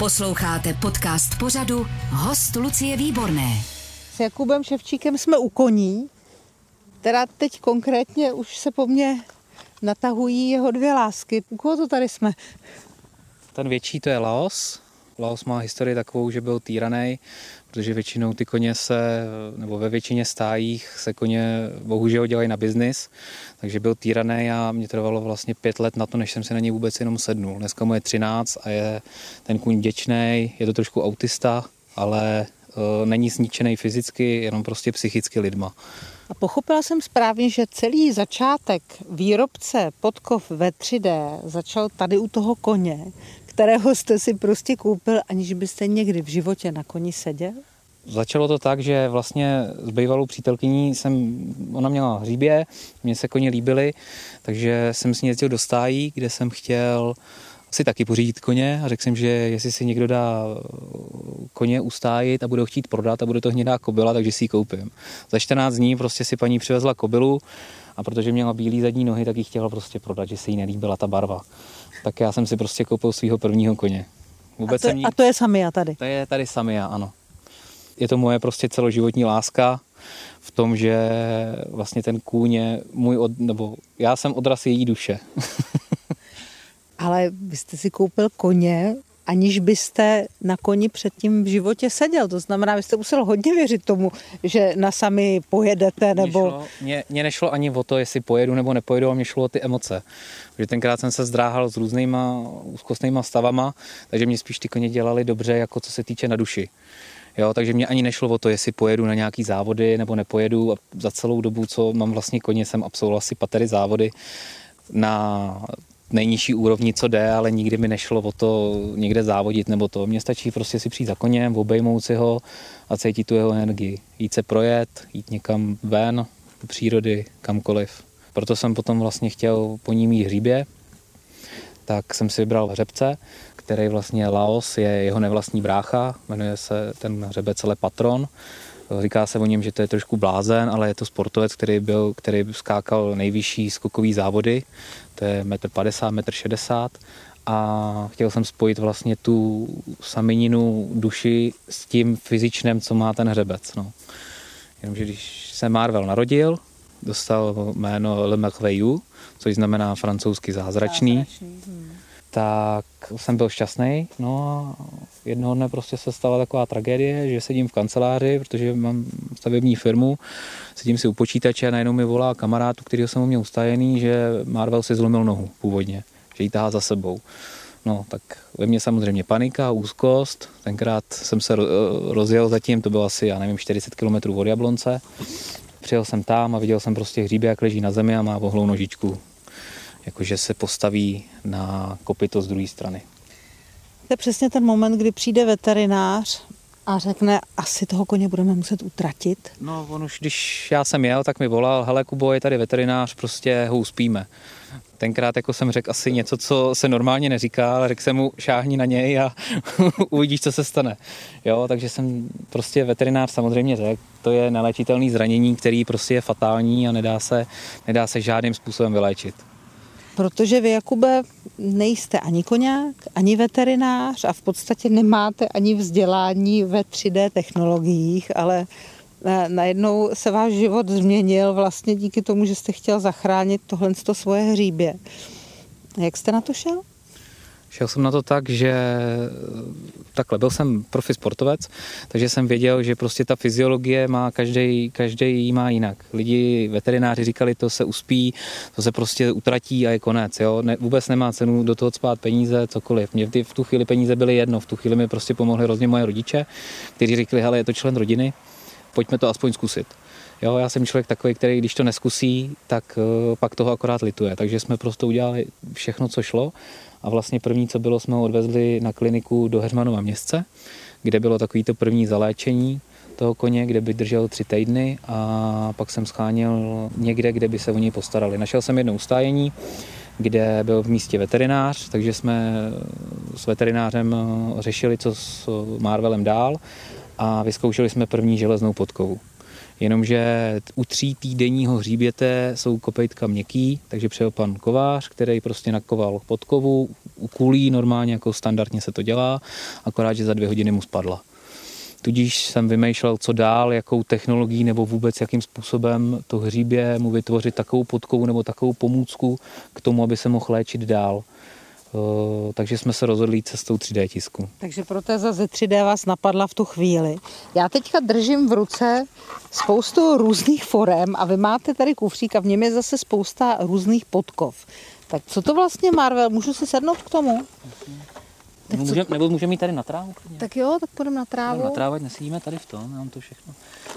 Posloucháte podcast pořadu Host Lucie Výborné. S Jakubem Ševčíkem jsme u koní, teda teď konkrétně už se po mně natahují jeho dvě lásky. U koho to tady jsme? Ten větší to je Laos. Laos má historii takovou, že byl týranej, protože většinou ty koně nebo ve většině stájích se koně bohužel dělají na biznis, takže byl týranej a mě trvalo vlastně 5 let na to, než jsem si na něj vůbec jenom sednul. Dneska mu je 13 a je ten kůň vděčnej, je to trošku autista, ale není zničený fyzicky, jenom prostě psychicky lidma. A pochopila jsem správně, že celý začátek výrobce podkov ve 3D začal tady u toho koně, kterého jste si prostě koupil, aniž byste někdy v životě na koni seděl? Začalo to tak, že vlastně s bývalou přítelkyní ona měla hříbě, mně se koně líbily, takže jsem s ní jezdil do stájí, kde jsem chtěl si taky pořídit koně a řekl jsem, že jestli si někdo dá koně ustájit a bude ho chtít prodat a bude to hnědá kobyla, takže si ji koupím. Za 14 dní prostě si paní přivezla kobylu a protože měla bílý zadní nohy, tak ji chtěla prostě prodat, že se jí nelíbila ta barva. Tak já jsem si prostě koupil svého prvního koně. A to je Samia tady? To je tady Samia, ano. Je to moje prostě celoživotní láska v tom, že vlastně ten kůň je já jsem odraz její duše. Ale vy jste si koupil koně, aniž byste na koni předtím v životě seděl. To znamená, vy jste musel hodně věřit tomu, že na Sami pojedete, nebo... Mně nešlo ani o to, jestli pojedu nebo nepojedu, a mě šlo o ty emoce. Protože tenkrát jsem se zdráhal s různýma úzkostnýma stavama, takže mě spíš ty koně dělali dobře, jako co se týče na duši. Jo, takže mě ani nešlo o to, jestli pojedu na nějaký závody nebo nepojedu. A za celou dobu, co mám vlastně koně, jsem absolvoval asi 4 závody na nejnižší úrovni, co jde, ale nikdy mi nešlo o to někde závodit nebo to. Mně stačí prostě si přijít za koněm, obejmout si ho a cítit tu jeho energii. Jít se projet, jít někam ven, do přírody, kamkoliv. Proto jsem potom vlastně chtěl po ní mít hříbě, tak jsem si vybral hřebce, který vlastně Laos je jeho nevlastní brácha, jmenuje se ten hřebec Le Patron. Říká se o něm, že to je trošku blázen, ale je to sportovec, který skákal nejvyšší skokový závody, to je 1,50 m, 1,60 m a chtěl jsem spojit vlastně tu samininu duši s tím fyzičnem, co má ten hřebec. No. Jenomže když se Marvel narodil, dostal jméno Le Merveilleux, což znamená francouzsky zázračný. Tak jsem byl šťastný, no a jednoho dne prostě se stala taková tragédie, že sedím v kanceláři, protože mám stavební firmu, sedím si u počítače a najednou mi volá kamarád, kterýho jsem měl ustajený, že Marvel si zlomil nohu původně, že ji tahá za sebou. No tak ve mně samozřejmě panika, úzkost, tenkrát jsem se rozjel zatím, to bylo asi, 40 km od Jablonce. Přijel jsem tam a viděl jsem prostě hříbě, jak leží na zemi a má vohlou nožičku. Jakože se postaví na kopyto z druhé strany. To je přesně ten moment, kdy přijde veterinář a řekne, asi toho koně budeme muset utratit. No, on už, když já jsem jel, tak mi volal, hele Kubo, je tady veterinář, prostě ho uspíme. Tenkrát jako jsem řekl asi něco, co se normálně neříká, ale řekl jsem mu, šáhni na něj a uvidíš, co se stane. Jo, takže jsem prostě veterinář samozřejmě řekl, to je neléčitelný zranění, který prostě je fatální a nedá se žádným způsobem vyléčit. Protože vy, Jakube, nejste ani koňák, ani veterinář a v podstatě nemáte ani vzdělání ve 3D technologiích, ale najednou se váš život změnil vlastně díky tomu, že jste chtěl zachránit tohleto svoje hříbě. Jak jste na to šel? Šel jsem na to tak, že takhle, byl jsem profi sportovec, takže jsem věděl, že prostě ta fyziologie má, každý ji má jinak. Lidi, veterináři říkali, to se uspí, to se prostě utratí a je konec. Jo? Vůbec nemá cenu do toho cpát peníze, cokoliv. Mě v tu chvíli peníze byly jedno, v tu chvíli mi prostě pomohli hrozně moje rodiče, kteří říkali, hele, je to člen rodiny, pojďme to aspoň zkusit. Jo, já jsem člověk takový, který když to neskusí, tak pak toho akorát lituje. Takže jsme prostě udělali všechno, co šlo. A vlastně první, co bylo, jsme ho odvezli na kliniku do Heřmanova Městce, kde bylo takovýto první zaléčení toho koně, kde by držel 3 týdny a pak jsem scháněl někde, kde by se o něj postarali. Našel jsem jedno ustájení, kde byl v místě veterinář, takže jsme s veterinářem řešili, co s Marvelem dál a vyzkoušeli jsme první železnou podkovu. Jenomže u 3 týdenního hříběte jsou kopejtka měkký, takže přijel pan kovář, který prostě nakoval podkovu, u kulí normálně jako standardně se to dělá, akorát, že za 2 hodiny mu spadla. Tudíž jsem vymýšlel, co dál, jakou technologií nebo vůbec jakým způsobem to hříbě mu vytvořit takovou podkovu nebo takovou pomůcku k tomu, aby se mohl léčit dál. Takže jsme se rozhodli jít cestou 3D tisku. Takže protéza ze 3D vás napadla v tu chvíli. Já teďka držím v ruce spoustu různých forem a vy máte tady kufřík a v něm je zase spousta různých podkov. Tak co to vlastně Marvel? Můžu si sednout k tomu? Nebo můžeme jít tady na trávu? Tak jo, tak půjdeme na trávu. Na trávu, ať nesedíme tady v tom, mám to všechno.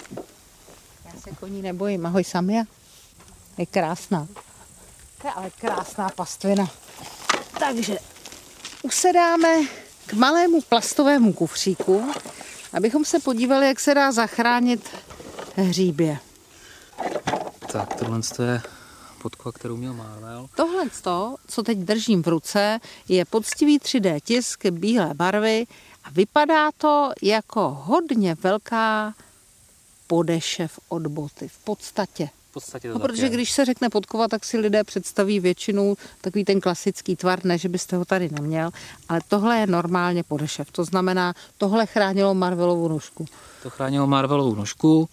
Já se koní nebojím. Ahoj Samia. Je krásná. To je ale krásná pastvina. Takže usedáme k malému plastovému kufříku, abychom se podívali, jak se dá zachránit hříbě. Tak, tohle je podkova, kterou měl Marvel. Tohle, co teď držím v ruce, je poctivý 3D tisk bílé barvy a vypadá to jako hodně velká podešev od boty. V podstatě. Protože když se řekne podkova, tak si lidé představí většinou takový ten klasický tvar, ne, že byste ho tady neměl, ale tohle je normálně podešev. To znamená, tohle chránilo Marvelovu nožku. To chránilo Marvelovu nožku.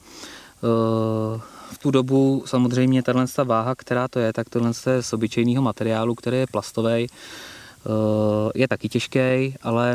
V tu dobu samozřejmě tato váha, která to je, tak tohle je z obyčejného materiálu, který je plastový. Je taky těžký, ale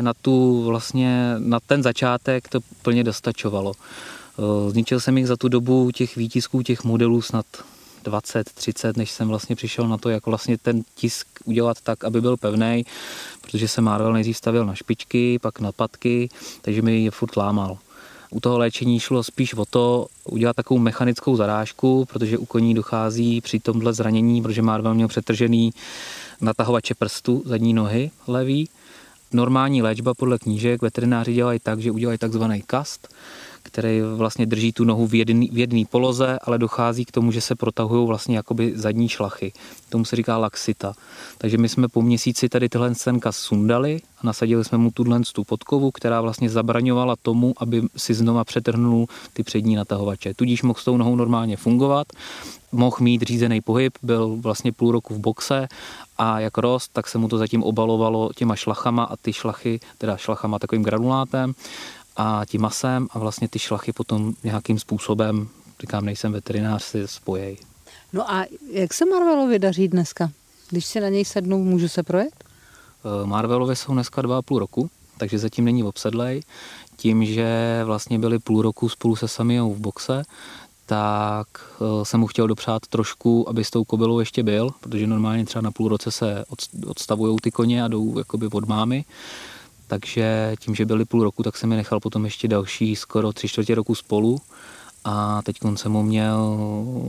na ten začátek to plně dostačovalo. Zničil jsem jich za tu dobu těch výtisků, těch modelů snad 20, 30, než jsem vlastně přišel na to, jak vlastně ten tisk udělat tak, aby byl pevnej, protože se Marvel nejdřív stavěl na špičky, pak na patky, takže mi je furt lámal. U toho léčení šlo spíš o to udělat takovou mechanickou zarážku, protože u koní dochází při tomhle zranění, protože Marvel měl přetržený natahovače prstu zadní nohy levý. Normální léčba podle knížek veterináři dělají tak, že udělají takzvaný kast, který vlastně drží tu nohu v jedné poloze, ale dochází k tomu, že se protahují vlastně jakoby zadní šlachy. Tomu se říká laxita. Takže my jsme po měsíci tady tenhle kast sundali a nasadili jsme mu tu podkovu, která vlastně zabraňovala tomu, aby si znova přetrhnul ty přední natahovače. Tudíž mohl s tou nohou normálně fungovat, mohl mít řízený pohyb, byl vlastně půl roku v boxe a jak rost, tak se mu to zatím obalovalo těma šlachama a ty šlachy, teda šlachama takovým granulátem, a tím masem a vlastně ty šlachy potom nějakým způsobem, říkám, nejsem veterinář, si spojejí. No a jak se Marvelovi daří dneska? Když si na něj sednu, můžu se projet? Marvelovi jsou dneska 2,5 roku, takže zatím není obsedlej. Tím, že vlastně byli půl roku spolu se Samiou v boxe, tak jsem mu chtěl dopřát trošku, aby s tou kobylou ještě byl, protože normálně třeba na půl roce se odstavujou ty koně a jdou jakoby od mámy. Takže tím, že byli půl roku, tak jsem je nechal potom ještě další skoro 3/4 roku spolu a teď jsem ho měl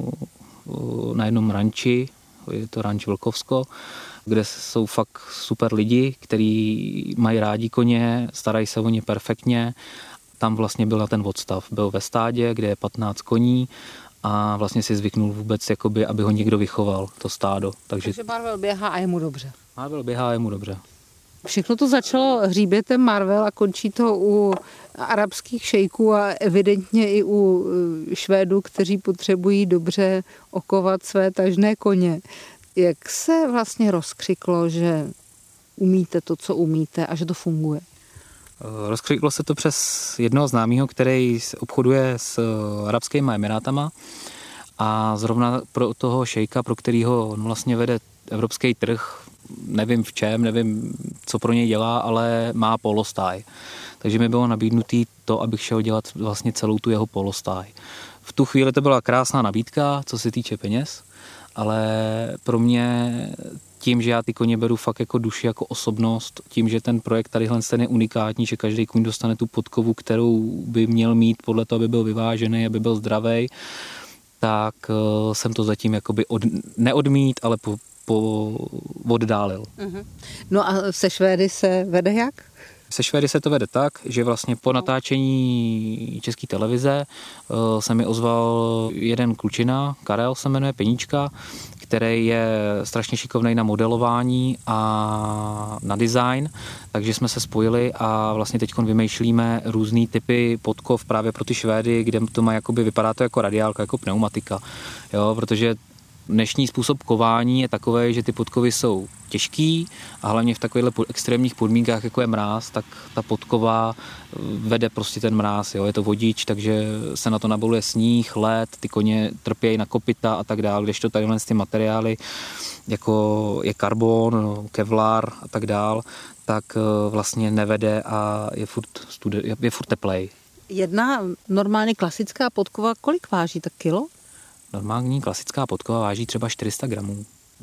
na jednom ranči, je to ranč Vlkovsko, kde jsou fakt super lidi, kteří mají rádi koně, starají se o ně perfektně. Tam vlastně byl na ten odstav, byl ve stádě, kde je 15 koní a vlastně si zvyknul vůbec, jakoby, aby ho někdo vychoval, to stádo. Takže Marvel běhá a je mu dobře. Marvel běhá a je mu dobře. Všechno to začalo hříbětem Marvel a končí to u arabských šejků a evidentně i u Švédů, kteří potřebují dobře okovat své tažné koně. Jak se vlastně rozkřiklo, že umíte to, co umíte a že to funguje? Rozkřiklo se to přes jednoho známého, který obchoduje s Arabskými Emirátama a zrovna pro toho šejka, pro kterého vlastně vede evropský trh, nevím v čem, nevím, co pro něj dělá, ale má polostáj. Takže mi bylo nabídnutý to, abych šel dělat vlastně celou tu jeho polostáj. V tu chvíli to byla krásná nabídka, co se týče peněz, ale pro mě tím, že já ty koně beru fakt jako duši, jako osobnost, tím, že ten projekt tadyhle je unikátní, že každý kůň dostane tu podkovu, kterou by měl mít podle toho, aby byl vyvážený, aby byl zdravý, tak jsem to zatím jakoby neodmít, ale oddálil. No a se Švédy se vede jak? Se Švédy se to vede tak, že vlastně po natáčení České televize se mi ozval jeden klučina, Karel se jmenuje, Peníčka, který je strašně šikovný na modelování a na design, takže jsme se spojili a vlastně teď vymýšlíme různý typy podkov právě pro ty Švédy, kde to má jakoby, vypadá to jako radiálka, jako pneumatika, jo, protože dnešní způsob kování je takový, že ty podkovy jsou těžký a hlavně v takovýchhle extrémních podmínkách, jako je mráz, tak ta podkova vede prostě ten mráz, jo? Je to vodič, takže se na to nabaluje sníh, led, ty koně trpějí na kopyta a tak dále, kdežto tadyhle ty materiály, jako je karbon, kevlar a tak dále, tak vlastně nevede a je furt teplej. Jedna normálně klasická podkova, kolik váží, tak kilo? Normální klasická podkova váží třeba 400 gramů.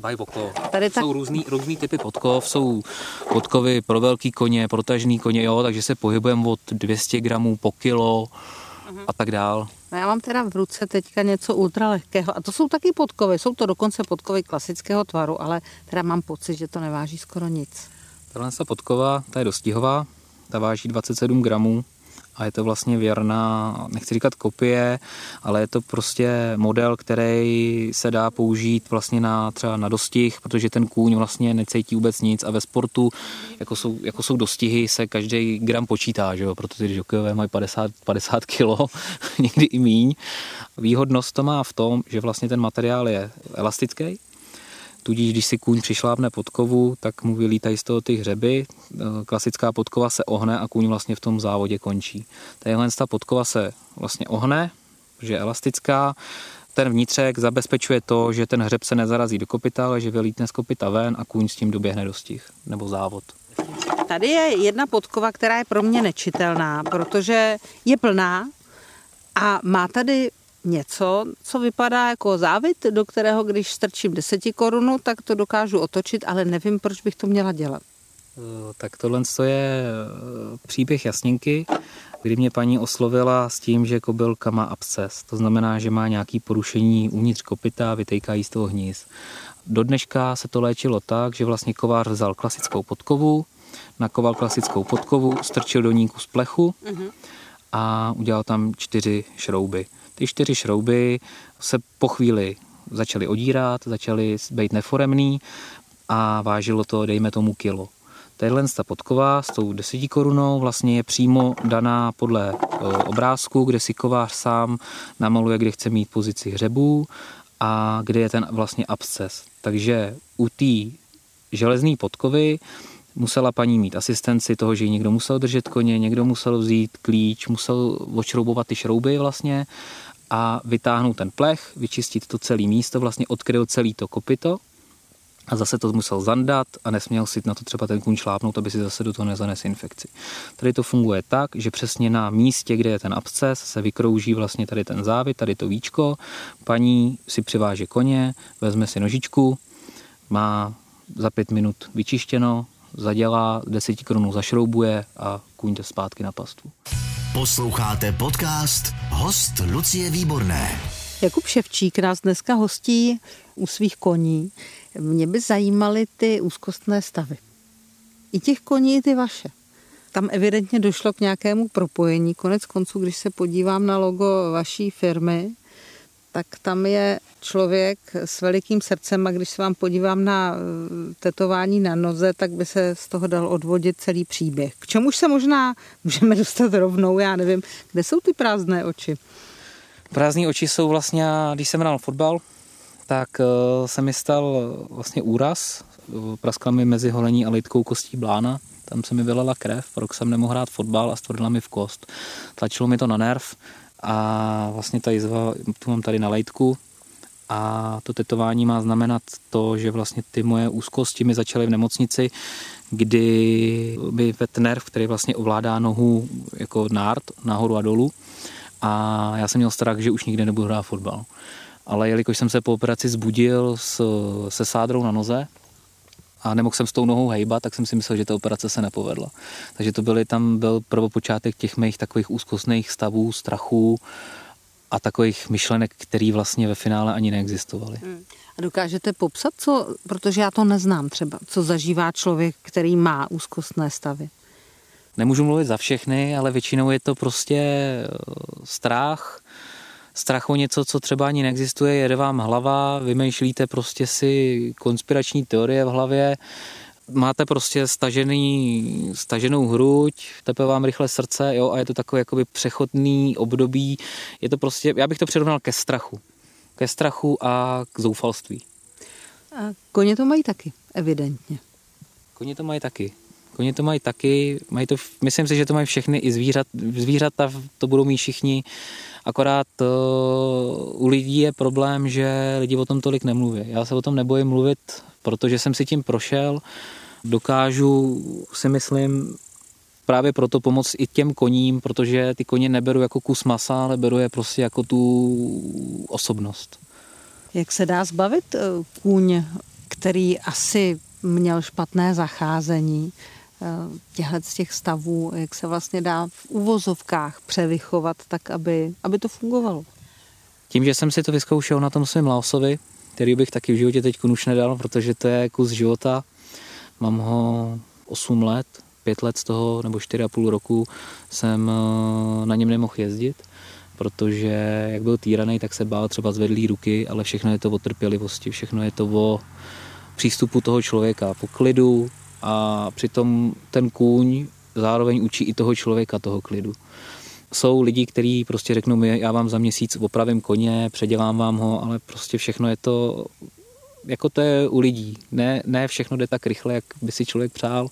Jsou různý typy podkov, jsou podkovy pro velký koně, pro tažný koně, jo, takže se pohybujeme od 200 gramů po kilo a tak dál. No já mám teda v ruce teďka něco ultralehkého a to jsou taky podkovy, jsou to dokonce podkovy klasického tvaru, ale teda mám pocit, že to neváží skoro nic. Tahle podkova, ta je dostihová, ta váží 27 gramů. A je to vlastně věrná, nechci říkat kopie, ale je to prostě model, který se dá použít vlastně třeba na dostih, protože ten kůň vlastně necítí vůbec nic a ve sportu, jako jsou dostihy, se každý gram počítá, že jo? Protože ty žokejové mají 50 kilo, někdy i míň. Výhodnost to má v tom, že vlastně ten materiál je elastický, tudíž když si kůň přišlápne podkovu, tak mu vylítají z toho ty hřeby. Klasická podkova se ohne a kůň vlastně v tom závodě končí. Tadyhle ta podkova se vlastně ohne, že je elastická. Ten vnitřek zabezpečuje to, že ten hřeb se nezarazí do kopyta, ale že vylítne z kopyta ven a kůň s tím doběhne dostih nebo závod. Tady je jedna podkova, která je pro mě nečitelná, protože je plná a má tady něco, co vypadá jako závit, do kterého když strčím 10 korun, tak to dokážu otočit, ale nevím, proč bych to měla dělat. Tak tohle je příběh Jasninky, kdy mě paní oslovila s tím, že kobylka má absces. To znamená, že má nějaké porušení uvnitř kopyta, vytejkají z toho hníz. Do dneška se to léčilo tak, že vlastně kovář vzal klasickou podkovu, nakoval klasickou podkovu, strčil do ní kus plechu a udělal tam 4 šrouby. Ty 4 šrouby se po chvíli začaly odírat, začaly být neforemný a vážilo to, dejme tomu, kilo. Tadyhle ta podkova s tou 10 korunou vlastně je přímo daná podle obrázku, kde si kovář sám namaluje, kde chce mít pozici hřebů a kde je ten vlastně absces. Takže u té železné podkovy musela paní mít asistenci toho, že někdo musel držet koně, někdo musel vzít klíč, musel odšroubovat ty šrouby vlastně a vytáhnout ten plech, vyčistit to celé místo, vlastně odkryl celý to kopyto a zase to musel zandat a nesměl si na to třeba ten kůň šlápnout, aby si zase do toho nezanesl infekci. Tady to funguje tak, že přesně na místě, kde je ten absces, se vykrouží vlastně tady ten závit, tady to víčko, paní si přiváže koně, vezme si nožičku, má za 5 minut vyčištěno, zadělá, 10 korun zašroubuje a kůň jde zpátky na pastvu. Posloucháte podcast Host Lucie Výborné. Jakub Ševčík nás dneska hostí u svých koní. Mě by zajímaly ty úzkostné stavy. I těch koní, i ty vaše. Tam evidentně došlo k nějakému propojení. Konec konců, když se podívám na logo vaší firmy, tak tam je člověk s velikým srdcem a když se vám podívám na tetování na noze, tak by se z toho dal odvodit celý příběh. K čemuž se možná můžeme dostat rovnou, já nevím. Kde jsou ty prázdné oči? Prázdné oči jsou vlastně, když jsem hrál fotbal, tak se mi stal vlastně úraz. Praskla mi mezi holení a lidkou kostí blána. Tam se mi vylila krev, rok jsem nemohl hrát fotbal a stvrdila mi v kost. Tlačilo mi to na nerv a vlastně ta jizva, tu mám tady na lejtku a to tetování má znamenat to, že vlastně ty moje úzkosti mi začaly v nemocnici, kdy by vedl nerv, který vlastně ovládá nohu jako nárt nahoru a dolů a já jsem měl strach, že už nikdy nebudu hrát fotbal. Ale jelikož jsem se po operaci zbudil se sádrou na noze a nemohl jsem s tou nohou hejbat, tak jsem si myslel, že ta operace se nepovedla. Takže tam byl prvopočátek těch mých takových úzkostných stavů, strachů a takových myšlenek, které vlastně ve finále ani neexistovaly. A dokážete popsat, protože já to neznám třeba, co zažívá člověk, který má úzkostné stavy? Nemůžu mluvit za všechny, ale většinou je to prostě strach o něco, co třeba ani neexistuje, jede vám hlava, vymýšlíte prostě si konspirační teorie v hlavě, máte prostě staženou hruď, tepe vám rychle srdce, jo, a je to takové jakoby přechodný období. Je to prostě, já bych to přirovnal ke strachu a k zoufalství. A koně to mají taky, evidentně. Koně to mají taky, myslím si, že to mají všechny i zvířata to budou mít všichni, akorát u lidí je problém, že lidi o tom tolik nemluví. Já se o tom nebojím mluvit, protože jsem si tím prošel, dokážu si myslím právě proto pomoct i těm koním, protože ty koně neberu jako kus masa, ale beru je prostě jako tu osobnost. Jak se dá zbavit kůň, který asi měl špatné zacházení, z těch stavů, jak se vlastně dá v uvozovkách převychovat tak, aby to fungovalo? Tím, že jsem si to vyzkoušel na tom svém Laosovi, který bych taky v životě teď už nedal, protože to je kus života. Mám ho 8 let, 5 let z toho, nebo 4,5 roku jsem na něm nemohl jezdit, protože jak byl týraný, tak se bál třeba zvedlý ruky, ale všechno je to o trpělivosti, všechno je to o přístupu toho člověka, po klidu a přitom ten kůň zároveň učí i toho člověka toho klidu. Jsou lidi, kteří prostě řeknou mi, já vám za měsíc opravím koně, předělám vám ho, ale prostě všechno je to, jako to je u lidí. Ne všechno jde tak rychle, jak by si člověk přál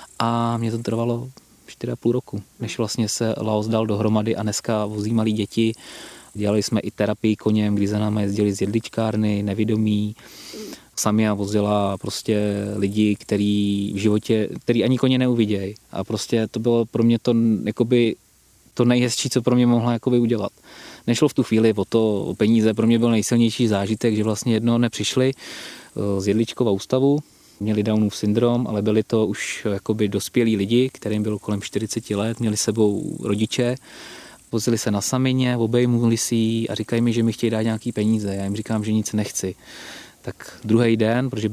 a mě to trvalo 4,5 roku, než vlastně se Laos dal dohromady a dneska vozí malí děti. Dělali jsme i terapii koněm, kdy za námi jezdili z jedličkárny, nevidomí. Samia vozila prostě lidi, který v životě, který ani koně neuvidějí. A prostě to bylo pro mě to jakoby to nejhezčí, co pro mě mohla jakoby udělat. Nešlo v tu chvíli o peníze, pro mě byl nejsilnější zážitek, že vlastně jednoho dne přišli z Jedličkova ústavu, měli Downův syndrom, ale byli to už jakoby dospělí lidi, kterým bylo kolem 40 let, měli sebou rodiče, vozili se na Samině, obejmuli si ji a říkají mi, že mi chtějí dát nějaký peníze. Já jim říkám, že nic nechci. Tak druhý den, protože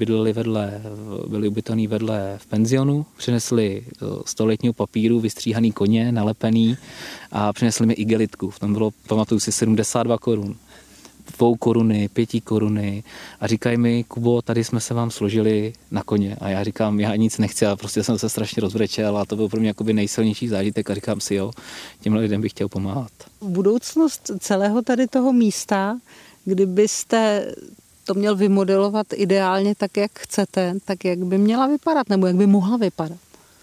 byli ubytovaní vedle v penzionu, přinesli 100letního papíru, vystříhaný koně, nalepený a přinesli mi igelitku. V tom bylo, pamatuju si, 72 korun. 2 koruny, 5 koruny a říkají mi, Kubo, tady jsme se vám složili na koně. A já říkám, já nic nechci a prostě jsem se strašně rozbrečel a to byl pro mě jakoby nejsilnější zážitek a říkám si, jo, těmhle lidem bych chtěl pomáhat. Budoucnost celého tady toho místa, kdybyste to měl vymodelovat ideálně tak, jak chcete, tak jak by měla vypadat, nebo jak by mohla vypadat?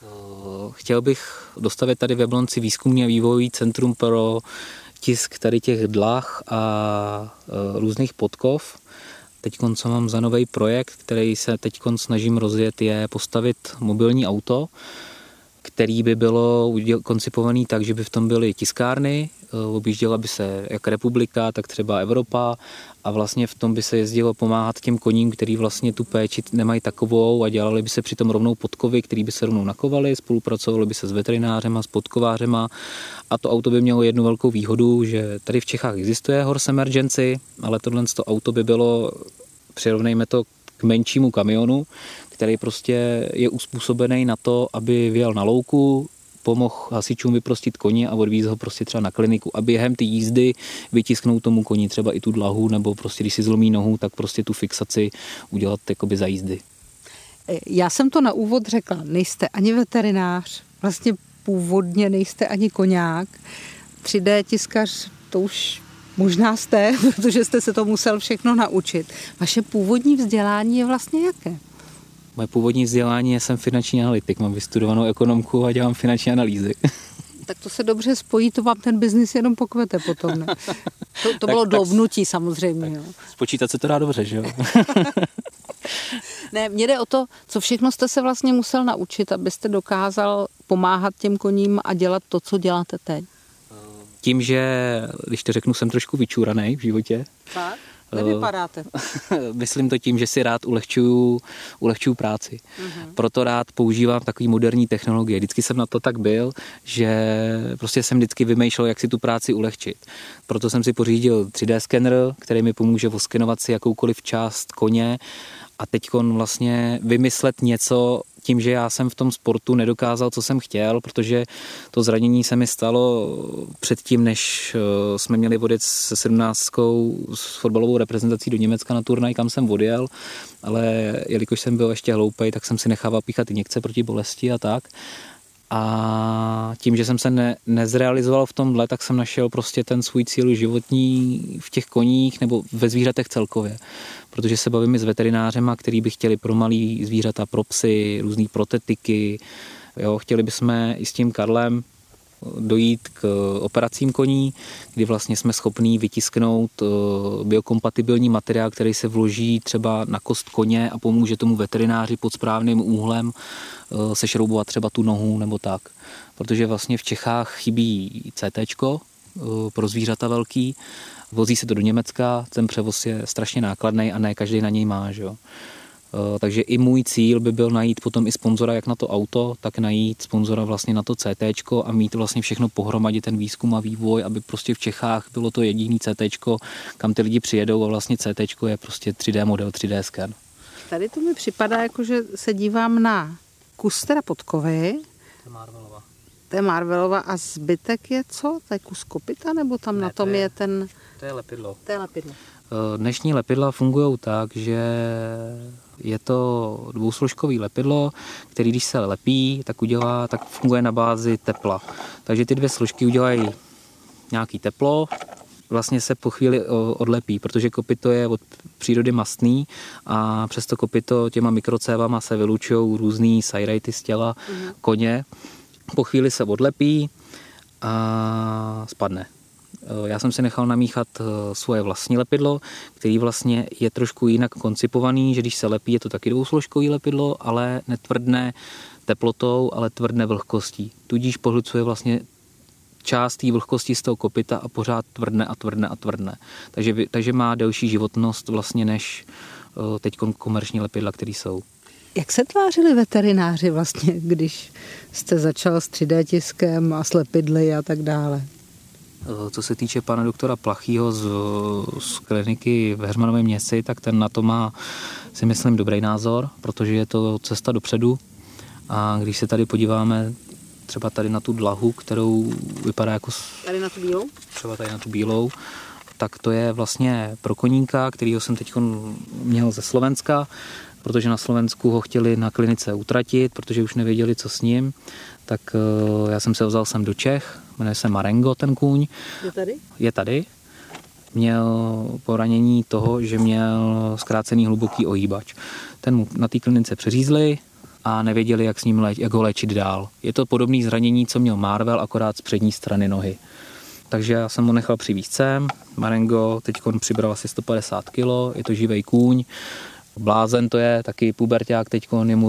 Chtěl bych dostavit tady v Jablonci výzkumný a vývojový centrum pro tisk tady těch dlah a různých podkov. Teď co mám za nový projekt, který se teď snažím rozjet, je postavit mobilní auto, který by bylo koncipovaný tak, že by v tom byly tiskárny, objížděla by se jak republika, tak třeba Evropa a vlastně v tom by se jezdilo pomáhat těm koním, který vlastně tu péči nemají takovou a dělali by se přitom rovnou podkovy, který by se rovnou nakovaly, spolupracovali by se s veterinářema, s podkovářema a to auto by mělo jednu velkou výhodu, že tady v Čechách existuje Horse Emergency, ale tohle auto by bylo, přirovnejme to k menšímu kamionu, který prostě je uspůsobený na to, aby vyjel na louku, pomohl hasičům vyprostit koně a odvízt ho prostě třeba na kliniku a během ty jízdy vytisknout tomu koni třeba i tu dlahu, nebo prostě když si zlomí nohu, tak prostě tu fixaci udělat jakoby za jízdy. Já jsem to na úvod řekla, nejste ani veterinář, vlastně původně nejste ani koňák, 3D tiskař, to už možná jste, protože jste se to musel všechno naučit. Vaše původní vzdělání je vlastně jaké? Moje původní vzdělání je, jsem finanční analytik, mám vystudovanou ekonomku a dělám finanční analýzy. Tak to se dobře spojí, to vám ten biznis jenom pokvete potom, ne? To bylo dloubnutí samozřejmě. Jo. Spočítat se to dá dobře, že jo? Ne, mně jde o to, co všechno jste se vlastně musel naučit, abyste dokázal pomáhat těm koním a dělat to, co děláte teď. Tím, že, když to řeknu, jsem trošku vyčúranej v životě. Tak? Nevypadáte. Myslím to tím, že si rád ulehčuju práci. Proto rád používám takový moderní technologie. Vždycky jsem na to tak byl, že prostě jsem vždycky vymýšlel, jak si tu práci ulehčit. Proto jsem si pořídil 3D skener, který mi pomůže oskenovat si jakoukoliv část koně a teďkon vlastně vymyslet něco, tím, že já jsem v tom sportu nedokázal, co jsem chtěl, protože to zranění se mi stalo předtím, než jsme měli odjet se 17 s fotbalovou reprezentací do Německa na turnaj, kam jsem odjel, ale jelikož jsem byl ještě hloupej, tak jsem si nechával píchat injekce proti bolesti a tak. A tím, že jsem se nezrealizoval v tomhle, tak jsem našel prostě ten svůj cíl životní v těch koních nebo ve zvířatech celkově. Protože se bavím i s veterinářema, který by chtěli pro malý zvířata, pro psy, různý protetiky. Jo, chtěli bychom i s tím Karlem dojít k operacím koní, kdy vlastně jsme schopní vytisknout biokompatibilní materiál, který se vloží třeba na kost koně a pomůže tomu veterináři pod správným úhlem sešroubovat třeba tu nohu nebo tak. Protože vlastně v Čechách chybí CTčko pro zvířata velký, vozí se to do Německa, ten převoz je strašně nákladný a ne každý na něj má, že jo. Takže i můj cíl by byl najít potom i sponzora jak na to auto, tak najít sponzora vlastně na to CTčko a mít vlastně všechno pohromadě, ten výzkum a vývoj, aby prostě v Čechách bylo to jediný CTčko, kam ty lidi přijedou a vlastně CTčko je prostě 3D model, 3D sken. Tady to mi připadá, jako že se dívám na kus teda podkovy. To je Marvelova. To je Marvelova a zbytek je co? To je kus kopyta nebo tam ne, na tom je ten... To je lepidlo. To je lepidlo. Dnešní lepidla fungují tak, že je to dvousložkový lepidlo, který když se lepí, tak funguje na bázi tepla. Takže ty dvě složky udělají nějaký teplo, vlastně se po chvíli odlepí, protože kopyto je od přírody mastný a přes to kopyto těma mikrocévama se vylučují různý sajrajty z těla koně. Po chvíli se odlepí a spadne. Já jsem si nechal namíchat svoje vlastní lepidlo, který vlastně je trošku jinak koncipovaný, že když se lepí, je to taky dvousložkový lepidlo, ale netvrdne teplotou, ale tvrdne vlhkostí. Tudíž pohlcuje vlastně část té vlhkosti z toho kopyta a pořád tvrdne a tvrdne a tvrdne. Takže má delší životnost vlastně než teď komerční lepidla, které jsou. Jak se tvářili veterináři vlastně, když jste začal s 3D tiskem a s lepidly a tak dále? Co se týče pana doktora Plachýho z kliniky v Heřmanovém Městci, tak ten na to má, si myslím, dobrý názor, protože je to cesta dopředu. A když se tady podíváme třeba tady na tu dlahu, kterou vypadá jako... Tady na tu bílou? Třeba tady na tu bílou, tak to je vlastně pro koníka, kterýho jsem teď měl ze Slovenska, protože na Slovensku ho chtěli na klinice utratit, protože už nevěděli, co s ním. Tak já jsem se ho vzal sem do Čech, jmenuje se Marengo ten kůň. Je tady? Je tady. Měl poranění toho, že měl zkrácený hluboký ohýbač. Ten mu na té klinice přeřízli a nevěděli, jak ho léčit dál. Je to podobné zranění, co měl Marvel, akorát z přední strany nohy. Takže já jsem ho nechal přivízt sem. Marengo teď přibral asi 150 kg, je to živej kůň. Blázen to je, taky puberťák, teď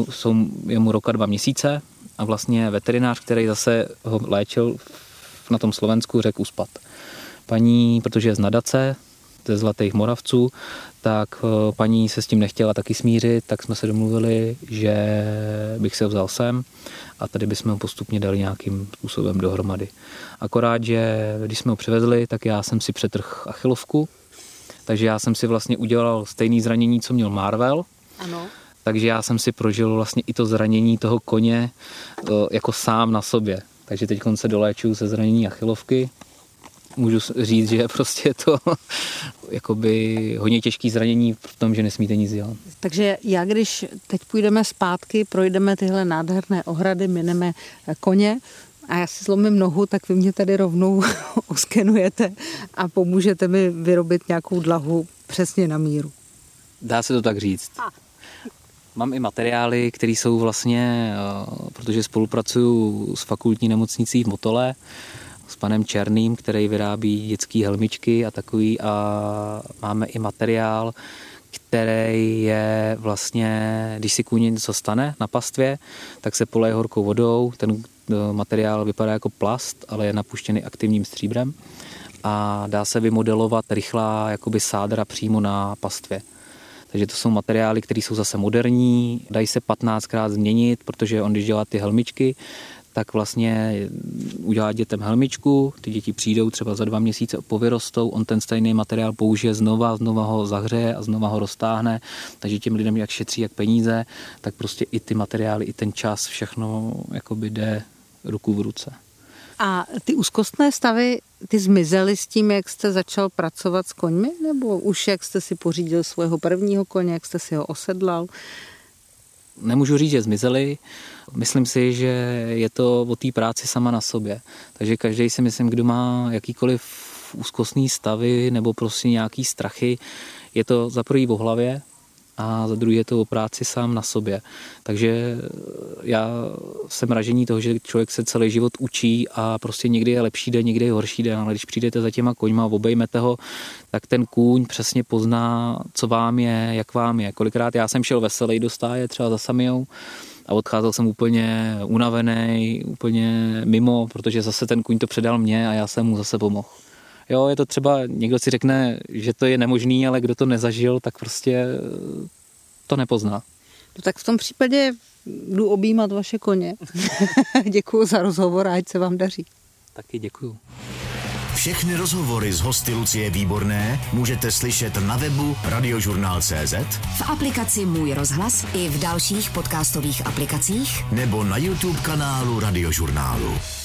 je mu roka 2 měsíce a vlastně veterinář, který zase ho léčil na tom Slovensku, řekl uspat. Paní, protože je z nadace, ze Zlatých Moravců, tak paní se s tím nechtěla taky smířit, tak jsme se domluvili, že bych se ho vzal sem a tady bychom ho postupně dali nějakým způsobem dohromady. Akorát, že když jsme ho přivezli, tak já jsem si přetrhl achilovku, takže já jsem si vlastně udělal stejné zranění, co měl Marvel. Ano. Takže já jsem si prožil vlastně i to zranění toho koně jako sám na sobě. Takže teď se doléčuju se zranění achilovky. Můžu říct, že prostě to jakoby hodně těžký zranění v tom, že nesmíte nic dělat. Takže já, když teď půjdeme zpátky, projdeme tyhle nádherné ohrady, mineme koně a já si zlomím nohu, tak vy mě tady rovnou oskenujete a pomůžete mi vyrobit nějakou dlahu přesně na míru. Dá se to tak říct. Mám i materiály, které jsou vlastně, protože spolupracuju s fakultní nemocnicí v Motole, s panem Černým, který vyrábí dětské helmičky a takový, a máme i materiál, který je vlastně, když si kůň něco stane na pastvě, tak se poleje horkou vodou, ten materiál vypadá jako plast, ale je napuštěný aktivním stříbrem a dá se vymodelovat rychlá jakoby sádra přímo na pastvě. Takže to jsou materiály, které jsou zase moderní, dají se 15krát změnit, protože on, když dělá ty helmičky, tak vlastně udělá dětem helmičku, ty děti přijdou třeba za 2 měsíce, povyrostou, on ten stejný materiál použije znova ho zahřeje a znova ho roztáhne, takže těm lidem jak šetří jak peníze, tak prostě i ty materiály, i ten čas, všechno jakoby jde ruku v ruce. A ty úzkostné stavy, ty zmizely s tím, jak jste začal pracovat s koňmi? Nebo už jak jste si pořídil svého prvního koně, jak jste si ho osedlal? Nemůžu říct, že zmizely. Myslím si, že je to o té práci sama na sobě. Takže každý si myslím, kdo má jakýkoliv úzkostný stavy nebo prostě nějaký strachy, je to za prvý o hlavě a za druhý je to o práci sám na sobě. Takže já jsem ražení toho, že člověk se celý život učí a prostě někdy je lepší den, někdy je horší den, ale když přijdete za těma koňma, obejmete ho, tak ten kůň přesně pozná, co vám je, jak vám je. Kolikrát já jsem šel veselý do stáje třeba za Samijou a odcházel jsem úplně unavený, úplně mimo, protože zase ten kůň to předal mně a já jsem mu zase pomohl. Jo, je to třeba, někdo si řekne, že to je nemožný, ale kdo to nezažil, tak prostě to nepozná. No tak v tom případě jdu objímat vaše koně. Děkuju za rozhovor a ať se vám daří. Taky děkuju. Všechny rozhovory s hosty Lucie Výborné můžete slyšet na webu Radiožurnál.cz, v aplikaci Můj rozhlas i v dalších podcastových aplikacích nebo na YouTube kanálu Radiožurnálu.